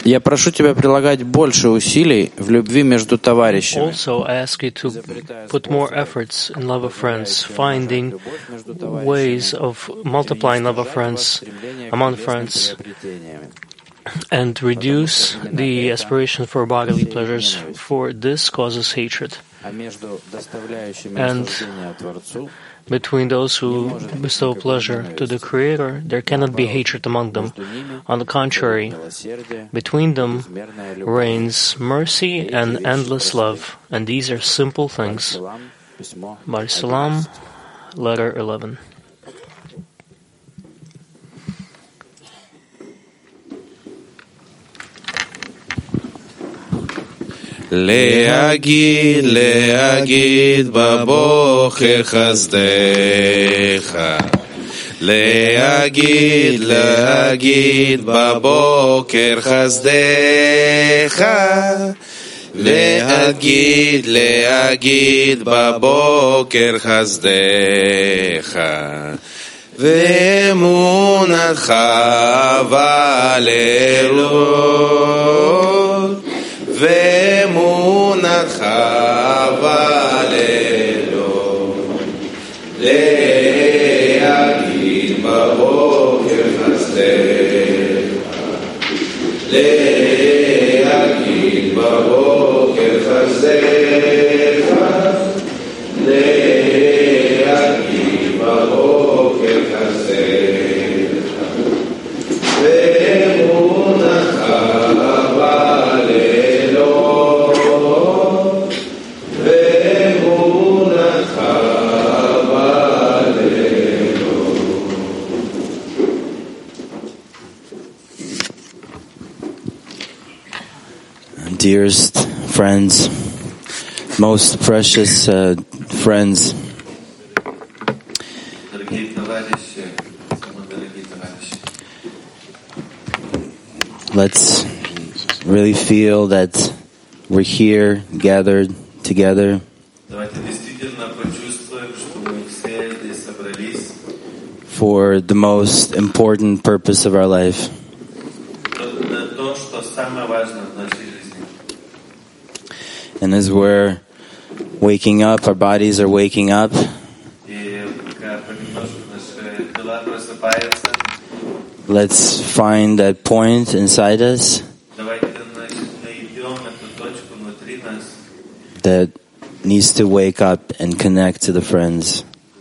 Я прошу тебя прилагать больше усилий в любви между товарищами. Also, I ask you to put more efforts in love of friends, finding ways of multiplying love of friends among friends, and reduce the aspiration for bodily pleasures, for this causes hatred. And between those who bestow pleasure to the Creator, there cannot be hatred among them. On the contrary, between them reigns mercy and endless love, and these are simple things. Bar Salam, letter 11. להגיד, להגיד בבוקר חסדך. להגיד, להגיד בבוקר חסדך. להגיד, להגיד בבוקר חסדך. ואמונתך בלילות. ואמונתך בלילות, להגיד בבוקר חסדך, להגיד בבוקר חסדך, להגיד בבוקר חסדך, ואמונתך Dearest friends, most precious friends, let's really feel that we're here gathered together for the most important purpose of our life. And as we're waking up, our bodies are waking up. Let's find that point inside us that needs to wake up and connect to the friends.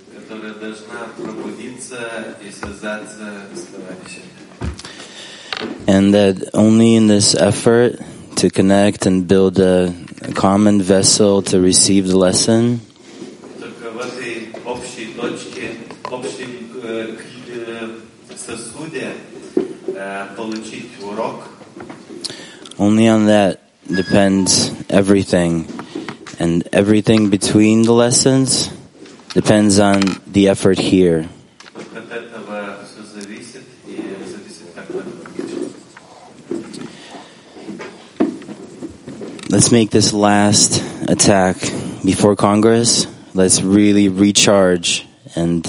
And that only in this effort to connect and build a common vessel to receive the lesson, only on that depends everything, and everything between the lessons depends on the effort here. Let's make this last attack before Congress. Let's really recharge and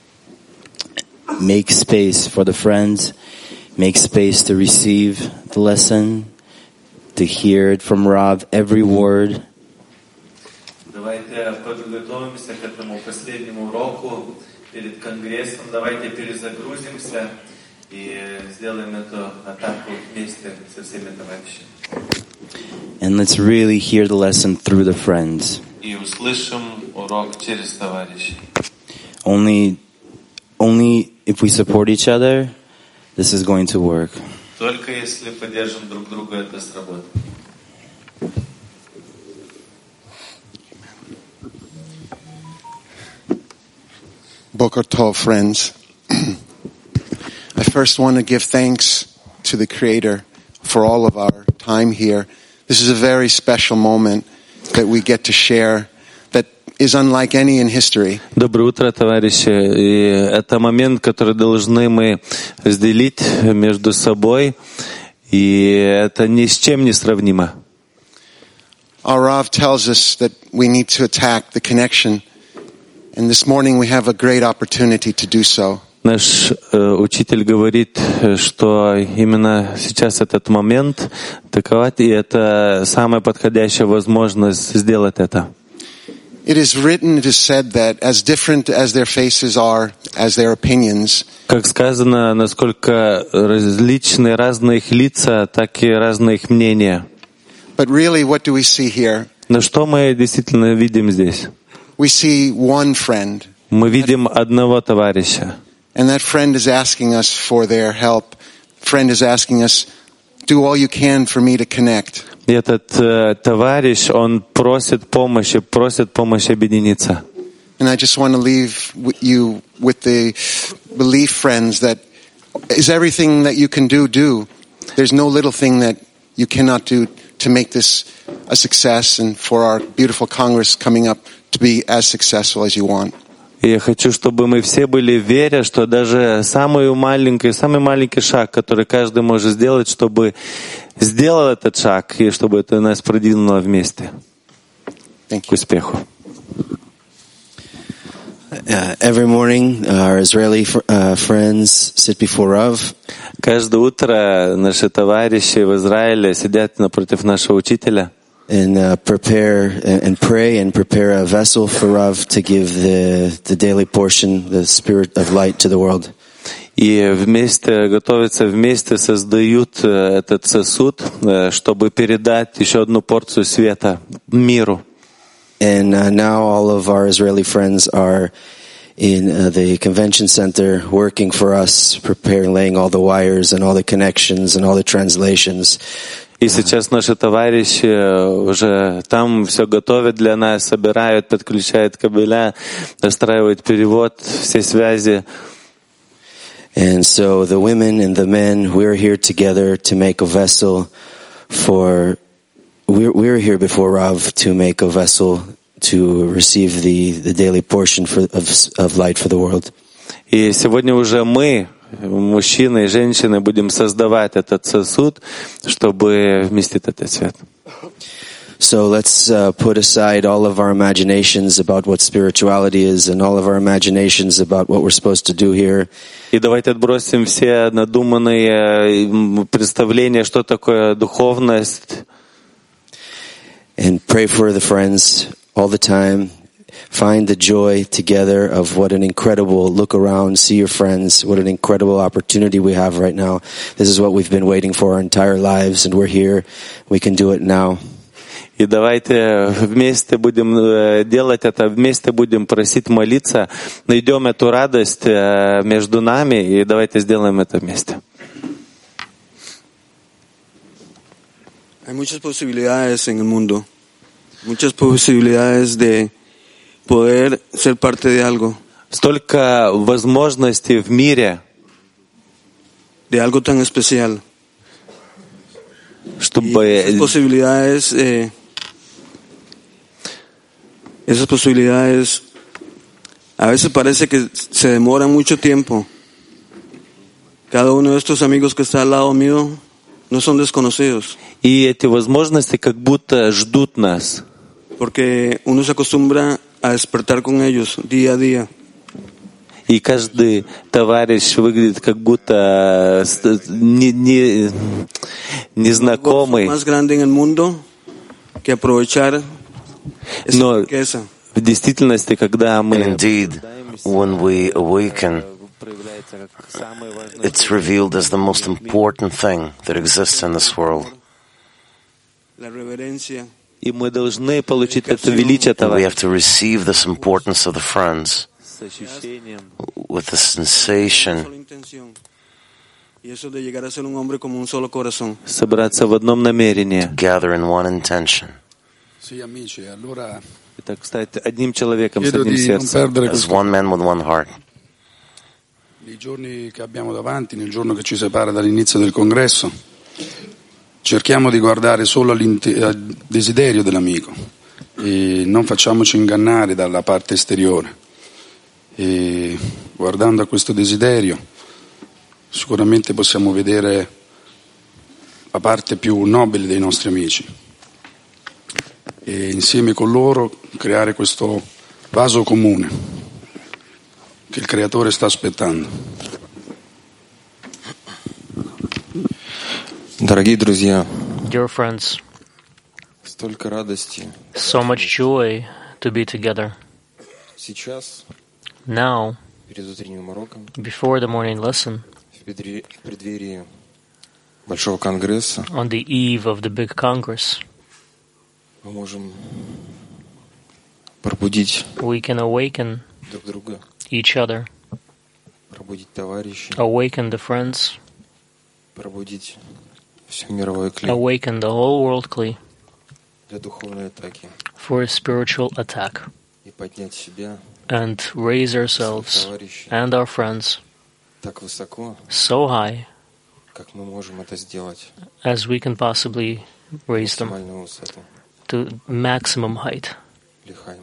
make space for the friends, make space to receive the lesson, to hear it from Rav, every word. Давайте подготовимся к этому последнему уроку перед Конгрессом. Давайте перезагрузимся и сделаем эту атаку вместе со всеми товарищами. And let's really hear the lesson through the friends. И услышим урок через товарищей. Only if we support each other, this is going to work. Только если поддержим друг друга, это сработает. Boker Tov, friends. I first want to give thanks to the Creator for all of our time here. This is a very special moment that we get to share that is unlike any in history. Доброе утро, товарищи. И это момент, который должны мы разделить между собой, и это ни с чем не сравнимо. Our Rav tells us that we need to attack the connection, and this morning we have a great opportunity to do so. Наш учитель говорит, что именно сейчас этот момент таковать, и это самая подходящая возможность сделать это. It is written, it is said that as different as their faces are, as their opinions, Как сказано, насколько различны разные их лица, так и разные их мнения. but really what do we see here? Но что мы действительно видим здесь? We see one friend, Мы видим одного товарища. and that friend is asking us for their help. Friend is asking us, do all you can for me to connect. И этот товарищ, он просит помощи объединиться. And I just want to leave you with the belief, friends, that is everything that you can do. There's no little thing that you cannot do to make this a success and for our beautiful Congress coming up to be as successful as you want. И я хочу, чтобы мы все были веря, что даже самый маленький шаг, который каждый может сделать, чтобы сделал этот шаг, и чтобы это нас продвинуло вместе к успеху. Every morning, our Israeli friends sit before Rav. Каждое утро наши товарищи в Израиле сидят напротив нашего учителя And prepare and pray and prepare a vessel for Rav to give the daily portion, the spirit of light to the world. И вместе готовятся, вместе создают этот сосуд, чтобы передать еще одну порцию света миру. And now all of our Israeli friends are in the convention center working for us, preparing, laying all the wires and all the connections and all the translations. И сейчас наши товарищи уже там все готовят для нас, собирают, подключают кабеля, настраивают перевод, все связи. And so the women and the men, we're here together to make a vessel for, we're here before Rav to make a vessel to receive the daily portion of light for the world. И сегодня уже мы, мужчины и женщины, будем создавать этот сосуд, чтобы вместить этот свет. So let's put aside all of our imaginations about what spirituality is and all of our imaginations about what we're supposed to do here. И давайте отбросим все надуманные представления, что такое духовность. And pray for the friends all the time. Find the joy together of what an incredible look around, see your friends, what an incredible opportunity we have right now. This is what we've been waiting for our entire lives, and we're here. We can do it now. И давайте вместе будем делать это, вместе будем просить молиться, найдем эту радость между нами, и давайте сделаем это вместе. Hay muchas posibilidades en el mundo, muchas posibilidades de poder ser parte de algo. Столько возможностей в мире, de algo tan especial. Чтобы esas posibilidades a veces parece que se demoran mucho tiempo. Cada uno de estos amigos que está al lado mío no son desconocidos. И эти возможности как будто ждут нас. Porque uno se acostumbra a despertar con ellos día a día. И каждый товарищ выглядит как будто незнакомый. Más grande en el mundo que aprovechar esa riqueza. В действительности, когда мы indeed, when we awaken, it's revealed as the most important thing that exists in this world. La reverencia. И мы должны получить это величие We have товарища. to receive this importance of the friends with the sensation Y eso de llegar a ser un hombre como un solo corazón. Собраться в одном намерении. gather in one intention. Итак, стать одним человеком с Chiedo одним di non сердцем. perdere As questo. one man with one heart. Nei giorni che abbiamo davanti, nel giorno che ci separa dall'inizio del congresso, cerchiamo di guardare solo al desiderio dell'amico e non facciamoci ingannare dalla parte esteriore. E guardando a questo desiderio sicuramente possiamo vedere la parte più nobile dei nostri amici e insieme con loro creare questo vaso comune che il Creatore sta aspettando. Дорогие друзья, Dear friends, столько радости. so much joy to be together. Сейчас, Now, перед утренним уроком, before the morning lesson, в преддверии Большого Конгресса, on the eve of the big Congress, мы можем пробудить we can awaken друг друга, each other, пробудить товарищей, awaken the friends, пробудить все мировое клей awaken the whole world Kli для духовной атаки for a spiritual attack, и поднять себя, and raise своих ourselves товарищей and our friends так высоко, so high как мы можем это сделать, as we can possibly raise them максимальную высоту. to maximum height. Лихаем.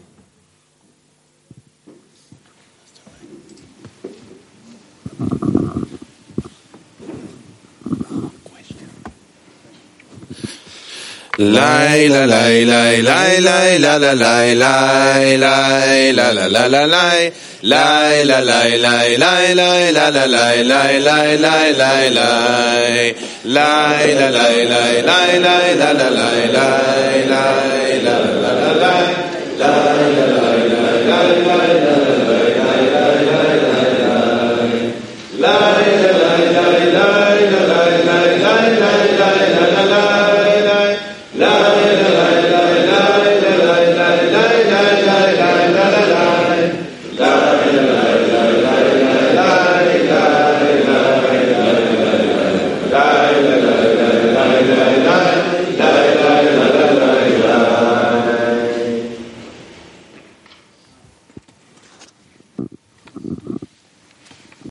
Lai la lai lai lai lai la la lai lai lai la la la la lai lai la lai lai lai lai la la lai lai lai lai lai lai lai la lai lai lai lai la la lai lai lai la la la la lai lai la lai lai lai lai